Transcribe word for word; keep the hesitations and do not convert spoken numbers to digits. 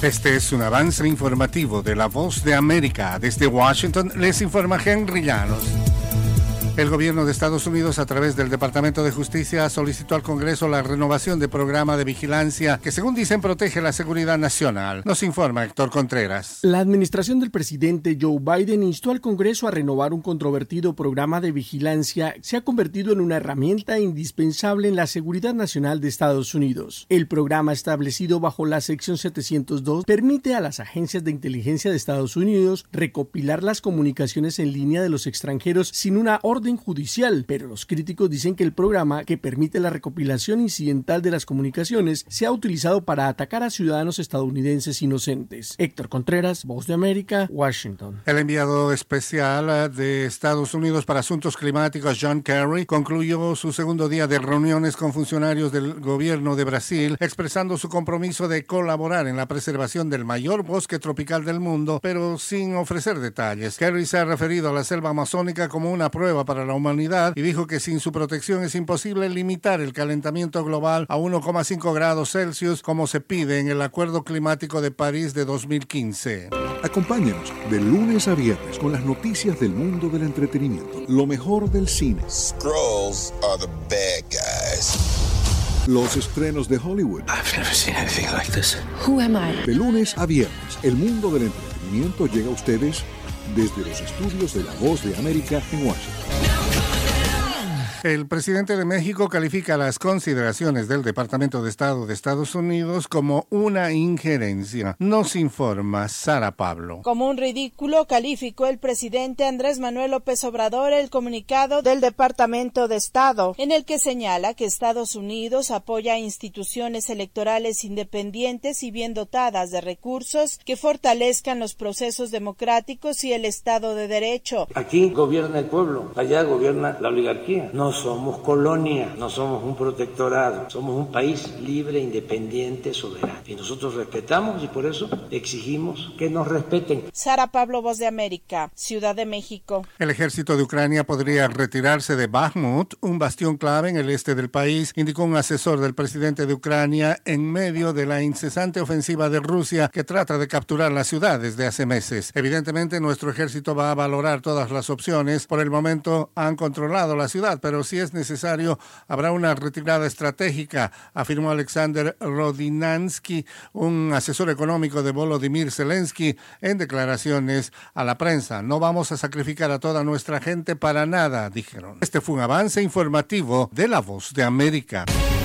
Este es un avance informativo de La Voz de América. Desde Washington les informa Henry Llanos. El gobierno de Estados Unidos, a través del Departamento de Justicia, solicitó al Congreso la renovación del programa de vigilancia que, según dicen, protege la seguridad nacional. Nos informa Héctor Contreras. La administración del presidente Joe Biden instó al Congreso a renovar un controvertido programa de vigilancia que se ha convertido en una herramienta indispensable en la seguridad nacional de Estados Unidos. El programa, establecido bajo la sección setecientos dos, permite a las agencias de inteligencia de Estados Unidos recopilar las comunicaciones en línea de los extranjeros sin una orden judicial, pero los críticos dicen que el programa, que permite la recopilación incidental de las comunicaciones, se ha utilizado para atacar a ciudadanos estadounidenses inocentes. Héctor Contreras, Voz de América, Washington. El enviado especial de Estados Unidos para Asuntos Climáticos, John Kerry, concluyó su segundo día de reuniones con funcionarios del gobierno de Brasil, expresando su compromiso de colaborar en la preservación del mayor bosque tropical del mundo, pero sin ofrecer detalles. Kerry se ha referido a la selva amazónica como una prueba para para la humanidad y dijo que sin su protección es imposible limitar el calentamiento global a uno coma cinco grados Celsius como se pide en el Acuerdo Climático de París de dos mil quince. Acompáñanos de lunes a viernes con las noticias del mundo del entretenimiento, lo mejor del cine. Skrulls are the bad guys. Los estrenos de Hollywood. I've never seen anything like this. Who am I? De lunes a viernes, el mundo del entretenimiento llega a ustedes desde los estudios de La Voz de América en Washington. El presidente de México califica las consideraciones del Departamento de Estado de Estados Unidos como una injerencia. Nos informa Sara Pablo. Como un ridículo calificó el presidente Andrés Manuel López Obrador el comunicado del Departamento de Estado, en el que señala que Estados Unidos apoya a instituciones electorales independientes y bien dotadas de recursos que fortalezcan los procesos democráticos y el Estado de Derecho. Aquí gobierna el pueblo, allá gobierna la oligarquía. No somos colonia, no somos un protectorado, somos un país libre, independiente, soberano. Y nosotros respetamos y por eso exigimos que nos respeten. Sara Pablo, Voz de América, Ciudad de México. El ejército de Ucrania podría retirarse de Bakhmut, un bastión clave en el este del país, indicó un asesor del presidente de Ucrania en medio de la incesante ofensiva de Rusia que trata de capturar la ciudad desde hace meses. Evidentemente, nuestro ejército va a valorar todas las opciones. Por el momento han controlado la ciudad, pero si es necesario, habrá una retirada estratégica, afirmó Alexander Rodinansky, un asesor económico de Volodymyr Zelensky, en declaraciones a la prensa. No vamos a sacrificar a toda nuestra gente para nada, dijeron. Este fue un avance informativo de La Voz de América.